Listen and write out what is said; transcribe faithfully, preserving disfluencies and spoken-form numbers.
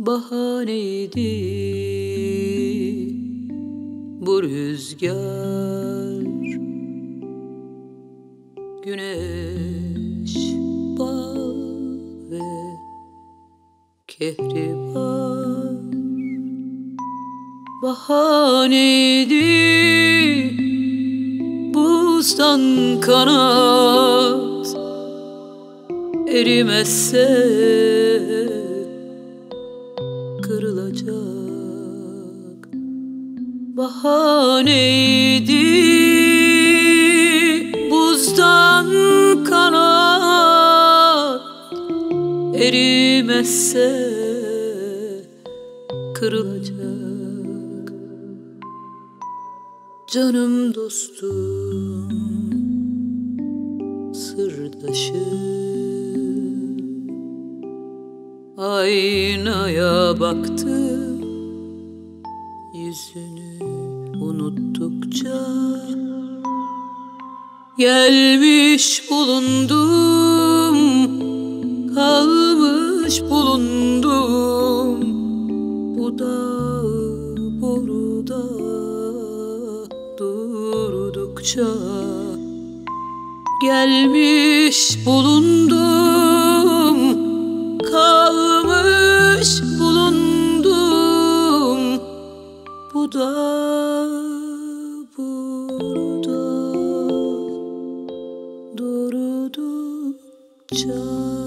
bahaneydi bu rüzgar, güneş, bal ve kehribar. Bahaneydi buzdan kanat, erimezse kırılacak. Bahaneydi buzdan kanat, erimezse kırılacak. Canım dostum, sırdaşım, aynaya baktım, yüzünü unuttukça. Gelmiş bulundum, kalmış bulundum, bu dağı burada durdukça. Gelmiş bulundum, kalmış bulundum, bu da burada durdukça.